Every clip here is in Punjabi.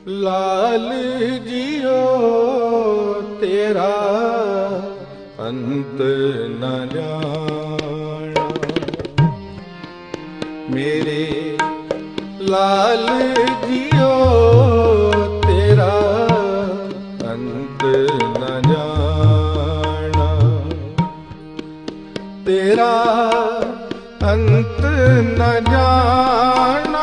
ਲਾਲ ਜੀਓ ਤੇਰਾ ਅੰਤ ਨ ਜਾਣਾ। ਮੇਰੇ ਲਾਲ ਜੀਓ ਤੇਰਾ ਅੰਤ ਨ ਜਾਣਾ। ਤੇਰਾ ਅੰਤ ਨ ਜਾਣਾ।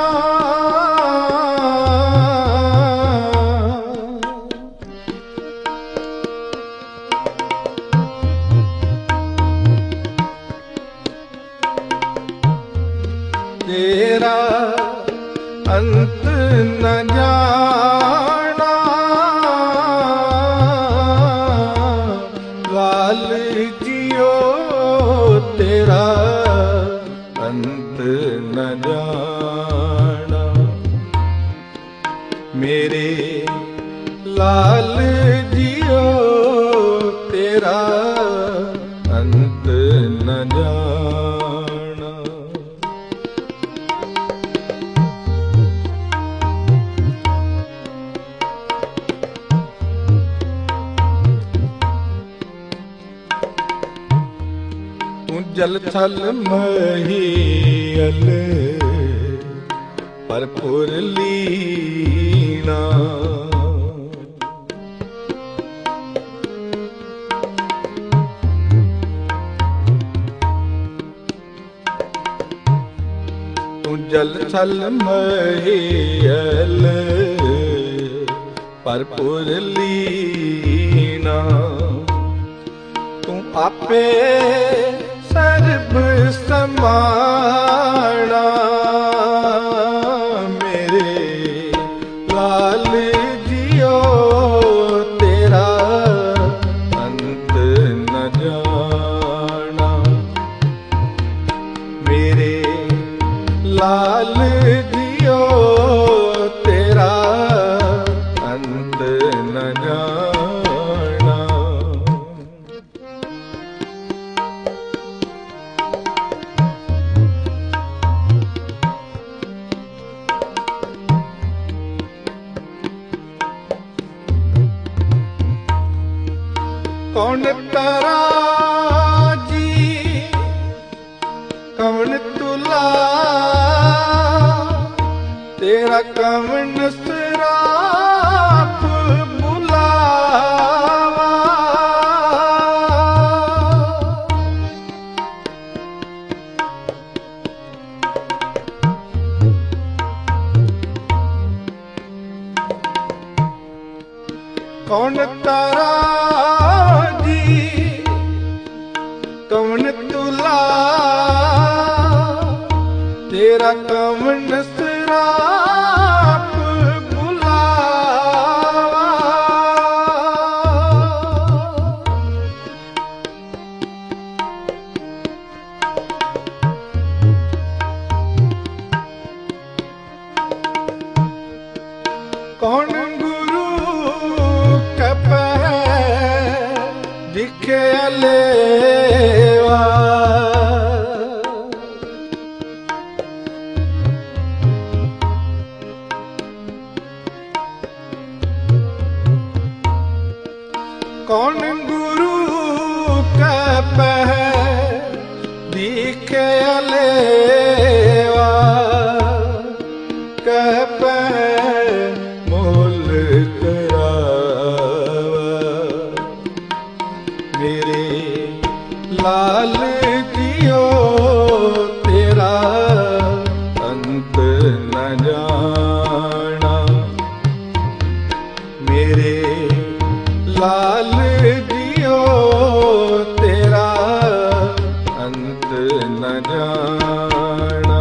ਤੇਰਾ ਅੰਤ ਨ ਜਾਣਾ। ਲਾਲ ਜੀਓ ਤੇਰਾ ਅੰਤ ਨ ਜਾਣਾ। ਮੇਰੇ ਲਾਲ ਜੀਓ ਤੇਰਾ ਅੰਤ ਨ ਜਾਣਾ। ਤੂੰ ਜਲ ਥਲ ਮਹੀਲ ਭਰਪੂਰ ਲੀਨਾ। ਤੂੰ ਜਲ ਥਲ ਮਹੀਲ ਭਰਪੂਰ ਲੀਨਾ। ਤੂੰ ਆਪੇ ਸਰਬ ਸਮਾਣਾ। ਮੇਰੇ ਲਾਲ ਜੀਓ ਤੇਰਾ ਅੰਤ ਨ ਜਾਣਾ। ਮੇਰੇ ਲਾਲ ਜੀਓ ਤੇਰਾ ਅੰਤ ਨ ਜਾਣਾ। ਕੌਣ ਤਾਰਾ ਜੀ ਕਵਣ ਤੁਲਾ। ਤੇਰਾ ਕਵਣ ਸਰਾਪ ਬੁਲਾਵਾ। ਕੌਣ ਤਾਰਾ ਕਵਣ ਤੁਲਾ। ਤੇਰਾ ਕਵਣ ਸਰਾਪ ਬੁਲਾਵਾ। ਕੌਣ ਗੁਰੂ ਕਪੈ ਦਿਖਿਆ ਲੇਵਾ। ਕੌਣ ਗੁਰੂ ਕਪੈ ਦਿਖਿਆ ਲੇਵਾ। ਕਪੈ ਮੁੱਲ ਲਾਲ ਜੀਓ ਤੇਰਾ ਅੰਤ ਨ ਜਾਣਾ। ਮੇਰੇ ਲਾਲ ਜੀਓ ਤੇਰਾ ਅੰਤ ਨ ਜਾਣਾ।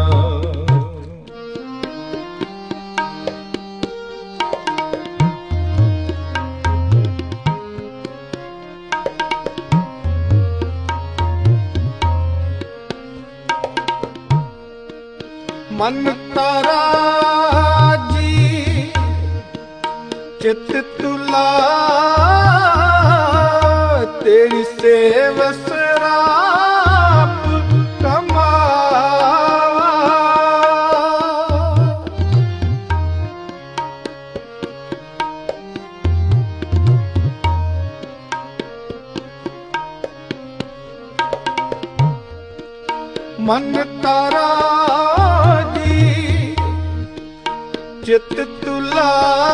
ਮਨ ਤਾਰਾ ਜੀ ਚਿਤ ਤੁਲਾ। ਤੇਰੀ ਸੇਵ ਸਰਾਪ ਕਮਾਵਾ। मन तारा जी चित तुला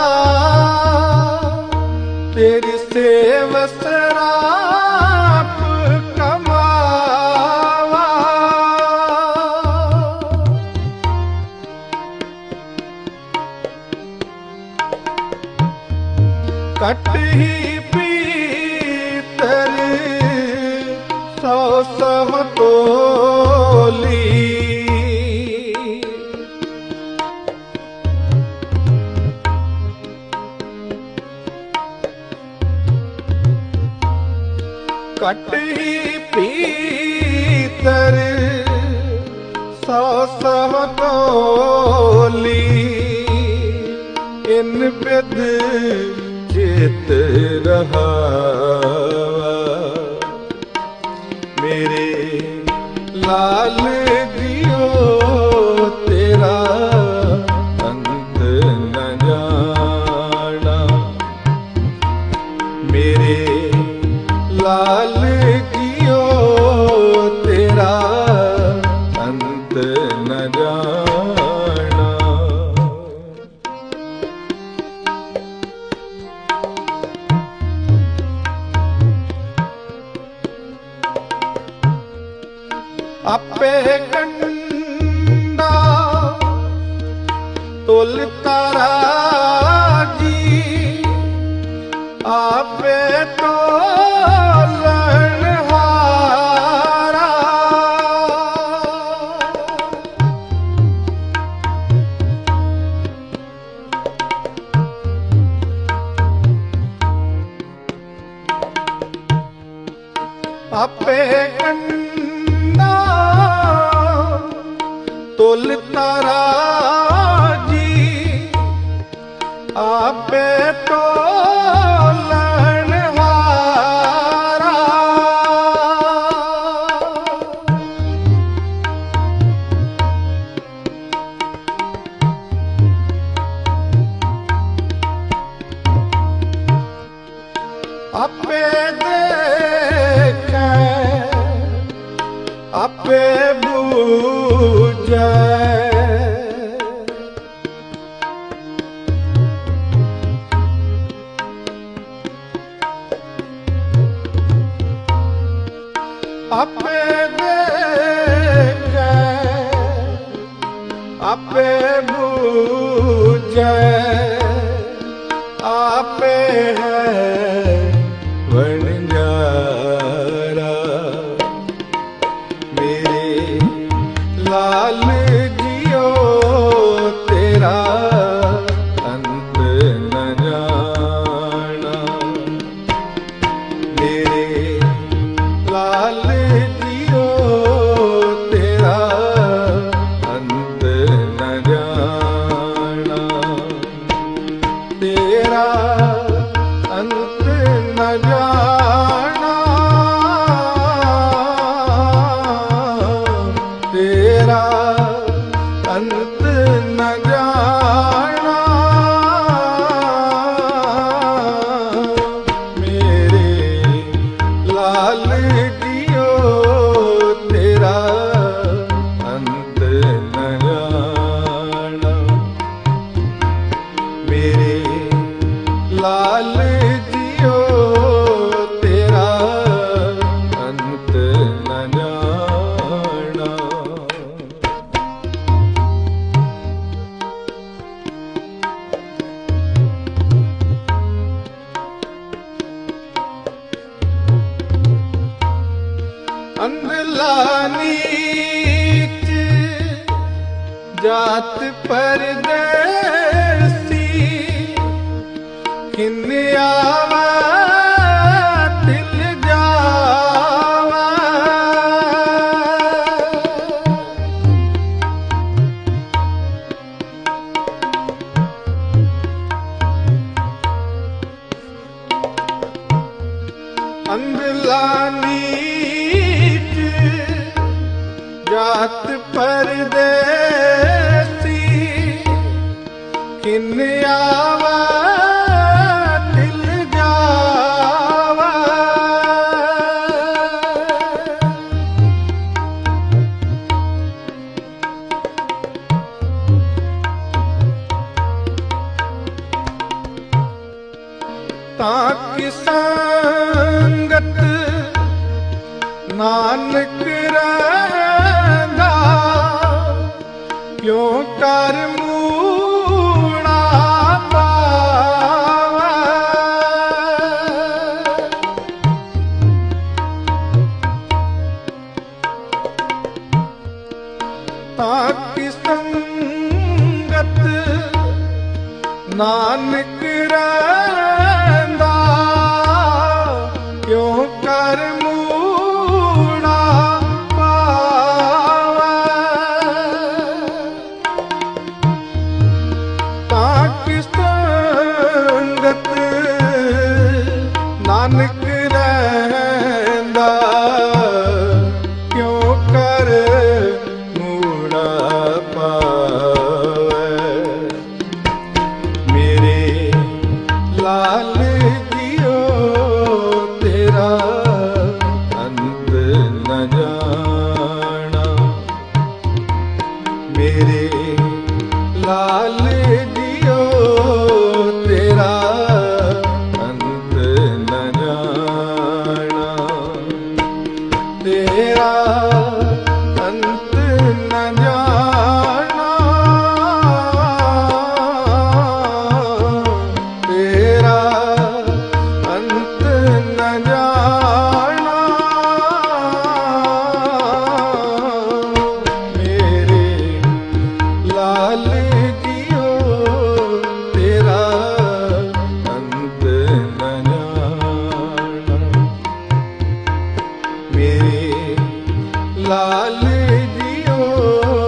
तेरी सेवस राप कमावा कट ही पीतर सौ समतोली कट ही पीतर सौ समतोली इन विद चित रहा मेरे लाल जियो तेरा अंत न जाना मेरे लाल जियो तेरा अंत न जाना आपे कंडा तुल तारा जी आपे तो लड़हारा आपे तुल तारा जी आपे तो लड़हारा आपे देखे आपे बूझे आपे देखे आपे बूझे आपे है वणजारा मेरे लाल जियो तेरा अंत न जाना मेरे लाल जियो तेरा अंत न जाना तेरा अंत न जाना तेरा अंत न जाना मेरे लाल जियो तेरा अंत न जाना मेरे लाल जियो तेरा अंत न जाना अंधला नीच जात परदेसी किन आवा दिल जावा अंधला नीच जात परदेसी किन आवा दिल ਤਾਂ ਕਿ ਸੰਗਤ ਨਾਨਕ ਰਹਿੰਦਾ, ਕਿਉ ਕਰ ਮੂਣਾ ਪਾਵੈ। ਤਾਂ ਕਿ ਸੰਗਤ ਨਾਨਕ ਰਹਿੰਦਾ, ਕਿਉ ਕਰ ਮੂਣਾ ਪਾਵੈ। ਤਾਂ ਕਿ ਸੰਗਤ ਨਾਨਕ ਰਹਿੰਦਾ, ਕਿਉ ਕਰ ਮੂਣਾ ਪਾਵੈ। ਮੇਰੇ ਲਾਲ ਜੀਓ ਤੇਰਾ ਅੰਤ ਨ ਜਾਣਾ, ਮੇਰੇ ਲਾਲ ਜੀਓ ਤੇਰਾ ਅੰਤ ਨ ਜਾਣਾ, ਤੇਰਾ ਅੰਤ ਨ ਜਾਣਾ, ਤੇਰਾ ਅੰਤ ਨ ਜਾਣਾ। ਮੇਰੇ ਲਾਲ ਜੀਓ ਤੇਰਾ ਅੰਤ ਨ ਜਾਣਾ, ਮੇਰੇ ਲਾਲ ਜੀਓ